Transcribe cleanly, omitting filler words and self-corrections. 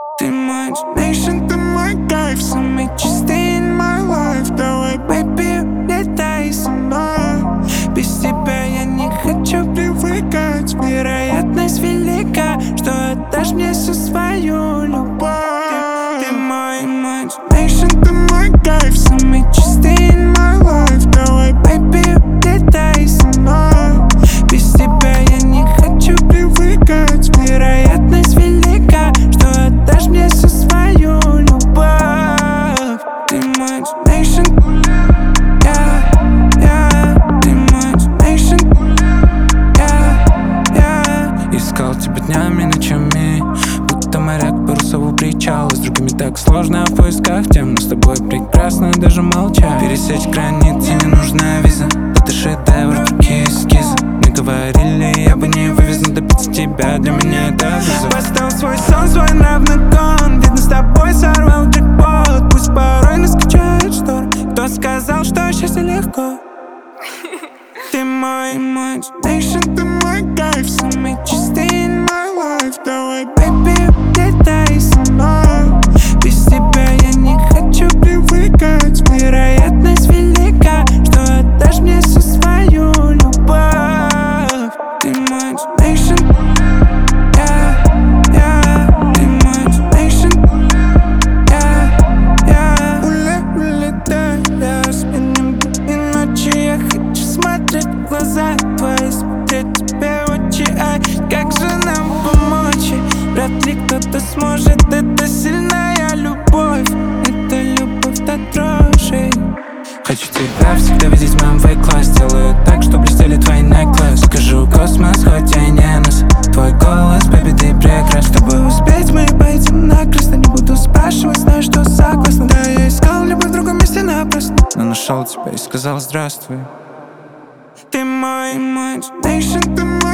Ты мой imagination, ты мой кайф, самый чистый in my life. Давай, baby, летай со мной. Без тебя я не хочу привыкать. Вероятность велика, что отдашь мне всю свою любовь. Ты мой imagination, ты мой кайф, самый чистый in my life. Давай, baby, летай со мной. Без тебя я не хочу привыкать. Вероятность велика, что отдашь мне всю свою любовь. Ты мой imagination, ты мой imagination, Искал тебя днями, ночами, будто моряк парусов у причала. С другими так сложно, в поисках тем, но с тобой прекрасно даже молчать. Пересечь границы не нужна виза, это шедевр, другие эскизы. Мы говорили, я бы не вывез, но добиться тебя для меня это вызов. Поставил свой сон, свой нрав на кон. Видно, с тобой сорвал джекпот. Пусть порой нас качает шторм. Кто сказал, что счастье легко? Ты мой imagination, ты мой кайф, самый чистый in my life. Давай, baby, летай со мной. Без тебя я не хочу привыкать. Вероятность велика, что отдашь мне всю свою любовь. Ты мой imagination, ты мой imagination, улетаю с ним и ночи. Я хочу смотреть в глаза твои, смотреть тебе в очи. Ай, как же нам помочь? Вряд ли кто-то сможет. Это сильная любовь, это любовь до дрожи. Хочу тебя всегда видеть в моем V-класс. Делаю так, что блестели твои necklace. Скажу космос, хоть я и не нас. Твой голос, baby, ты прекрасен. Чтобы успеть, мы поедем накрест. Не буду спрашивать, знаю, что согласна. Да, я искал любовь в другом месте напрасно, но нашел тебя и сказал здравствуй. Ты мой imagination, ты мой